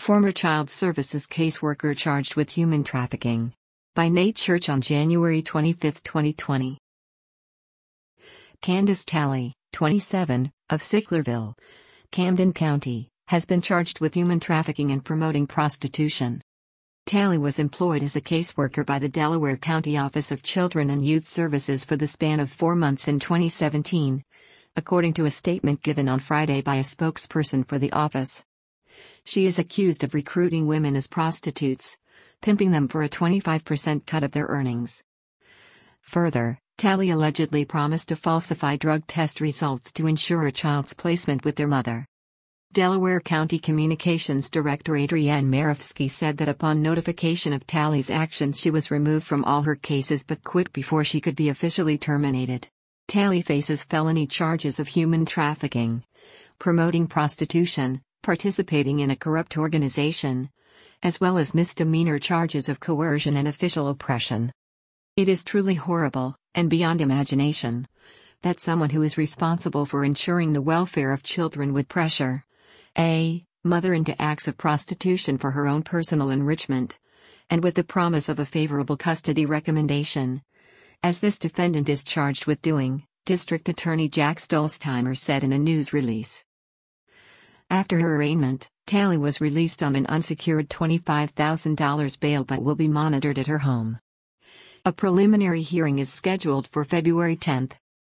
Former child services caseworker charged with human trafficking. By Nate Church on January 25, 2020. Candace Talley, 27, of Sicklerville, Camden County, has been charged with human trafficking and promoting prostitution. Talley was employed as a caseworker by the Delaware County Office of Children and Youth Services for the span of 4 months in 2017, according to a statement given on Friday by a spokesperson for the office. She is accused of recruiting women as prostitutes, pimping them for a 25% cut of their earnings. Further, Talley allegedly promised to falsify drug test results to ensure a child's placement with their mother. Delaware County Communications Director Adrienne Marevsky said that upon notification of Talley's actions she was removed from all her cases but quit before she could be officially terminated. Talley faces felony charges of human trafficking, promoting prostitution, participating in a corrupt organization, as well as misdemeanor charges of coercion and official oppression. It is truly horrible, and beyond imagination, that someone who is responsible for ensuring the welfare of children would pressure a mother into acts of prostitution for her own personal enrichment, and with the promise of a favorable custody recommendation, as this defendant is charged with doing, District Attorney Jack Stolzheimer said in a news release. After her arraignment, Talley was released on an unsecured $25,000 bail but will be monitored at her home. A preliminary hearing is scheduled for February 10,